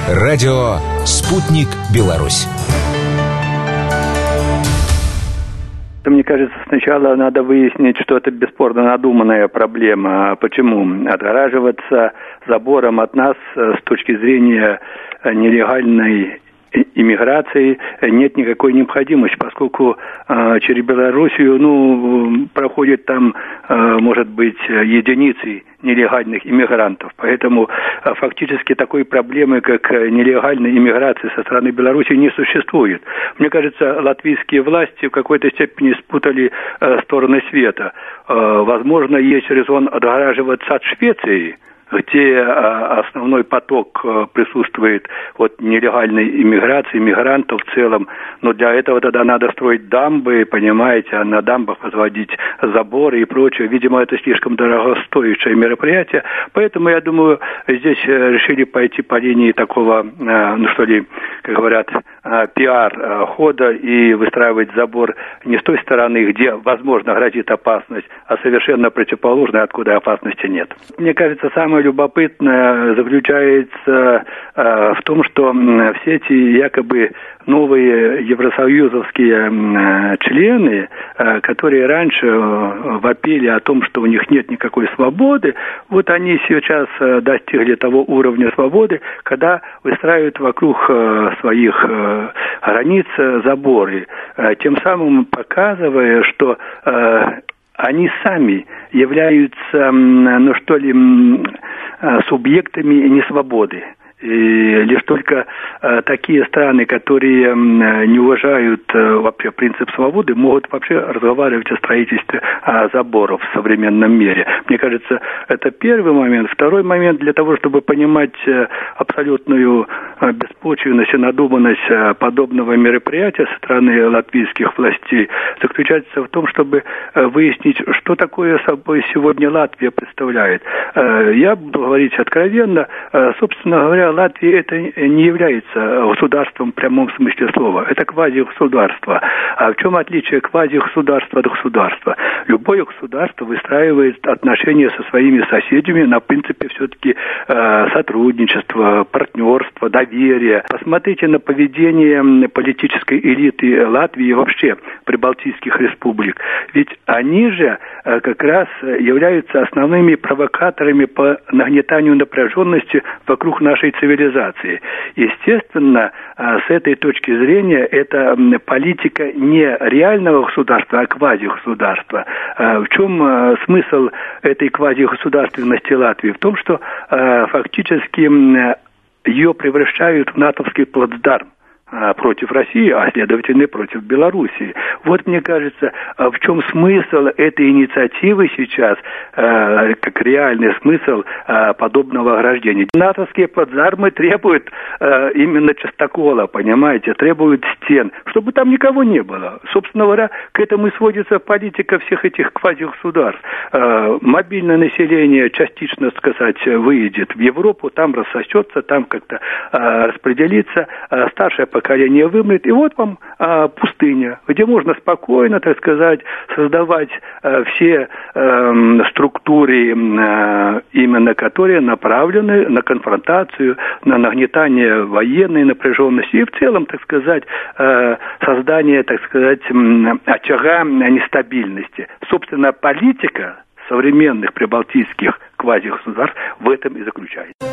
Радио «Спутник Беларусь». Мне кажется, сначала надо выяснить, что это бесспорно надуманная проблема. Почему? Отгораживаться забором от нас с точки зрения нелегальной иммиграции нет никакой необходимости, поскольку через Белоруссию, проходит там, может быть, единицы нелегальных иммигрантов. Поэтому фактически такой проблемы, как нелегальная иммиграция со стороны Беларуси, не существует. Мне кажется, латвийские власти в какой-то степени спутали стороны света. Возможно, есть резон отгораживаться от Швеции, где основной поток присутствует нелегальной иммиграции, мигрантов в целом. Но для этого тогда надо строить дамбы, понимаете, а на дамбах возводить заборы и прочее. Видимо, это слишком дорогостоящее мероприятие. Поэтому, я думаю, здесь решили пойти по линии такого, как говорят, пиар-хода и выстраивать забор не с той стороны, где, возможно, грозит опасность, а совершенно противоположной, откуда опасности нет. Мне кажется, самое любопытное заключается в том, что все эти якобы новые евросоюзовские члены, которые раньше вопили о том, что у них нет никакой свободы, они сейчас достигли того уровня свободы, когда выстраивают вокруг своих границ заборы, тем самым показывая, что они сами являются, субъектами несвободы. И лишь только такие страны, которые не уважают вообще принцип свободы, могут вообще разговаривать о строительстве заборов в современном мире. Мне кажется, это первый момент. Второй момент, для того, чтобы понимать абсолютную беспочвенность и надуманность подобного мероприятия со стороны латвийских властей, заключается в том, чтобы выяснить, что такое собой сегодня Латвия представляет. Я буду говорить откровенно. Собственно говоря, Латвия это не является государством в прямом смысле слова. Это квазигосударство. А в чем отличие квазигосударства от государства? Любое государство выстраивает отношения со своими соседями на принципе все-таки сотрудничества, партнерства, доверия. Посмотрите на поведение политической элиты Латвии и вообще прибалтийских республик. Ведь они же как раз являются основными провокаторами по нагнетанию напряженности вокруг нашей цивилизации. Естественно, с этой точки зрения это политика не реального государства, а квазигосударства. В чем смысл этой квазигосударственности Латвии? В том, что фактически ее превращают в натовский плацдарм против России, а следовательно против Белоруссии. Мне кажется, в чем смысл этой инициативы сейчас, как реальный смысл подобного ограждения. Натовские плацдармы требуют именно частокола, понимаете, требуют стен, чтобы там никого не было. Собственно говоря, к этому и сводится политика всех этих квазигосударств. Мобильное население частично, выйдет в Европу, там рассосется, там как-то распределится, старшее поколение вымрет, и вам пустыня, где можно спокойно, создавать все структуры, именно которые направлены на конфронтацию, на нагнетание военной напряженности и в целом, создание, очага нестабильности. Собственно, политика современных прибалтийских квазигосударств в этом и заключается.